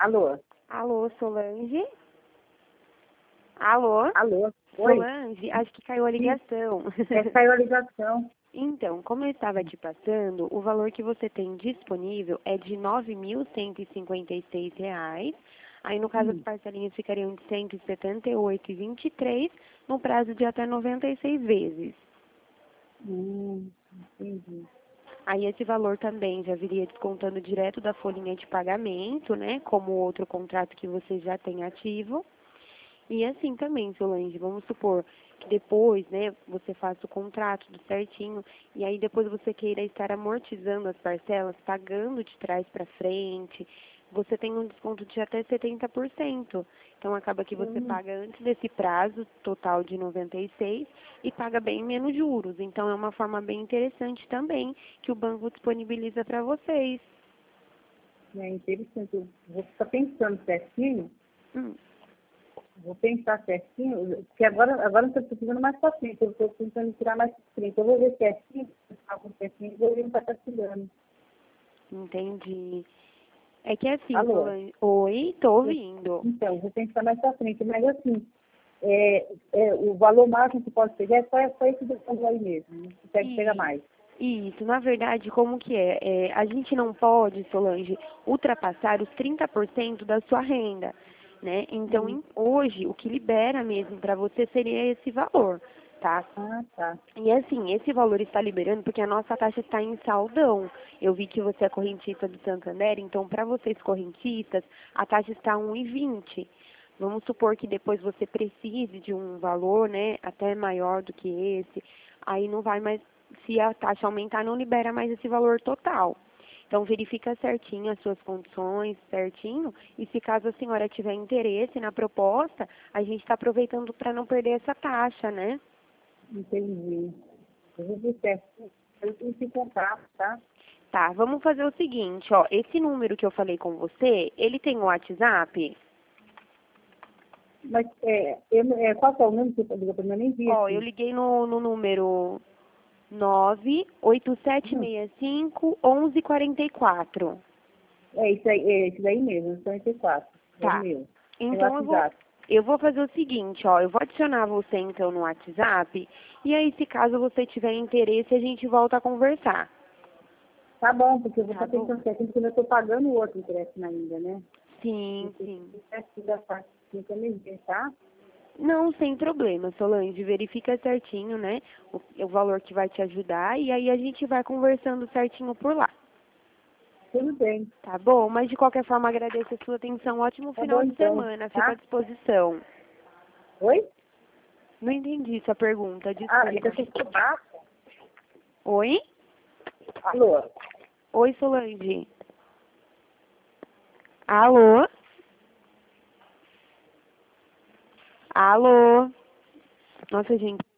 Alô? Alô, Solange? Alô? Alô? Oi? Solange, acho que caiu a Sim, ligação. caiu a ligação. Então, como eu estava te passando, o valor que você tem disponível é de R$ 9.156. Aí, no caso, as Sim. parcelinhas ficariam de R$ 178,23 no prazo de até 96 vezes. Entendi. Aí, esse valor também já viria descontando direto da folhinha de pagamento, né? Como outro contrato que você já tem ativo. E assim também, Solange, vamos supor que depois, né, você faça o contrato tudo certinho, e aí depois você queira estar amortizando as parcelas, pagando de trás para frente, você tem um desconto de até 70%. Então acaba que você paga antes desse prazo total de 96 e paga bem menos juros. Então é uma forma bem interessante também que o banco disponibiliza para vocês. É interessante. Eu vou ficar pensando certinho. Hum. Vou pensar certinho, porque agora eu estou precisando mais para frente. Eu estou tentando tirar mais para frente. Eu vou ver certinho, algo certinho, e vou ver para estar tirando. Entendi. É que assim, Alô? Solange, oi, tô ouvindo. Então, vou pensar mais para frente. Mas assim, o valor máximo que pode pegar é só esse do fundo aí mesmo. Não consegue pegar E mais. isso, na verdade, como que é? A gente não pode, Solange, ultrapassar os 30% da sua renda, né? Então, Hum. hoje, o que libera mesmo para você seria esse valor, tá? Ah, tá. E assim, esse valor está liberando porque a nossa taxa está em saldão. Eu vi que você é correntista do Santander, então para vocês correntistas, a taxa está 1,20. Vamos supor que depois você precise de um valor, né, até maior do que esse, aí não vai mais, se a taxa aumentar, não libera mais esse valor total. Então verifica certinho as suas condições, certinho, e se caso a senhora tiver interesse na proposta, a gente está aproveitando para não perder essa taxa, né? Entendi. Eu vou ver certinho. Eu tenho que comprar, tá? Tá, vamos fazer o seguinte, ó, esse número que eu falei com você, ele tem o WhatsApp? Mas qual que é o número que você ligou para mim? Eu nem vi Ó, eu aqui. liguei no número 98765 1144. É isso daí mesmo, 54. É o Tá. meu. É o Então WhatsApp. eu vou fazer o seguinte, ó, eu vou adicionar você então no WhatsApp, e aí se caso você tiver interesse, a gente volta a conversar. Tá bom, porque eu vou Tá estar bom? pensando certinho, porque eu estou pagando o outro empréstimo ainda, né? Eu Sim, tenho sim. que ver certinho da parte que eu me ver, tá? Não, sem problema, Solange. Verifica certinho, né? O valor que vai te ajudar e aí a gente vai conversando certinho por lá. Tudo bem. Tá bom? Mas de qualquer forma agradeço a sua atenção. Ótimo Tá final bom de então, semana. Fico à tá? disposição. Oi? Não entendi sua pergunta, Ah, desculpa. então você ficou baixo? Oi? Alô? Oi, Solange. Alô? Alô? Nossa, gente.